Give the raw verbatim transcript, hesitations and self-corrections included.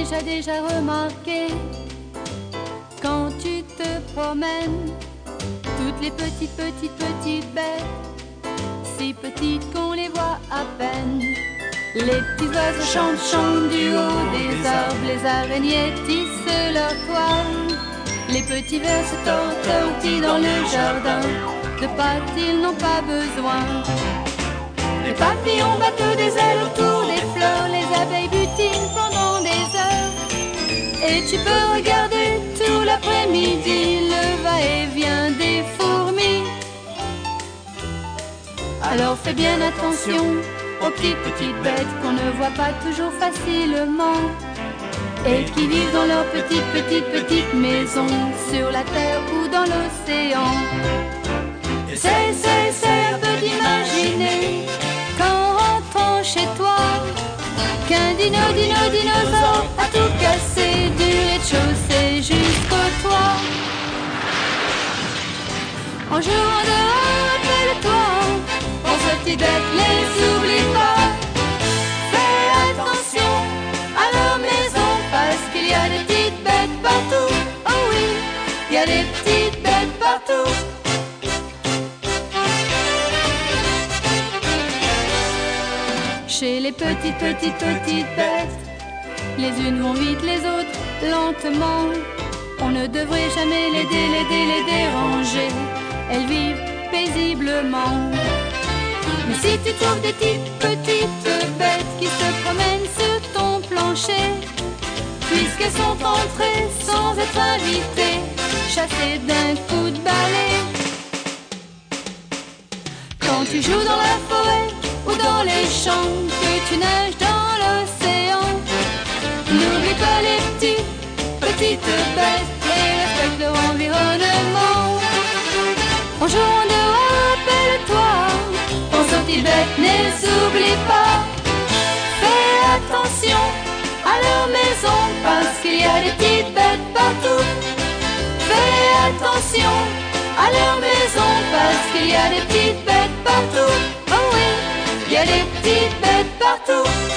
déjà déjà remarqué, quand tu te promènes, toutes les petites petites petites bêtes, si petites qu'on les voit à peine. Les petits oiseaux chantent, chantent du haut des arbres, les araignées tissent leur toile, les petits vers se tortillent dans le jardin, de pâtes ils n'ont pas besoin. Les papillons battent des ailes autour des fleurs, les abeilles butinent pendant des heures, et tu peux regarder tout l'après-midi le va-et-vient des fourmis. Alors fais bien attention aux petites petites bêtes qu'on ne voit pas toujours facilement, et qui vivent dans leurs petites petites petites maisons, sur la terre ou dans l'océan. Essaye, essaye, essaye un peu d'imaginer, qu'en rentrant chez toi, qu'un dino, dino, dinosaure a tout cassé, du rez-de-chaussée jusqu'au toit. En jouant dehors, rappelle-toi, pour ces petites bêtes, les oublie pas. Fais attention à leur maison, parce qu'il y a des petites bêtes partout. Oh oui, il y a des petites bêtes partout. Chez les petites petites petites bêtes, les unes vont vite, les autres lentement. On ne devrait jamais les dé, les dé, les déranger, elles vivent paisiblement. Mais si tu trouves des petites petites bêtes qui se promènent sur ton plancher, puisqu'elles sont entrées sans être invitées, chassées d'un coup de balai. Quand tu joues dans la forêt ou dans les champs, que tu nages dans l'océan, n'oublie pas les petites, petites bêtes et respecte leur environnement. En jouant dehors, rappelle-toi, pense aux petites bêtes, ne les oublie pas. Fais attention à leur maison, parce qu'il y a des petites bêtes partout. Fais attention à leur maison, parce qu'il y a des petites bêtes partout. Oh oui, il y a des petites bêtes partout.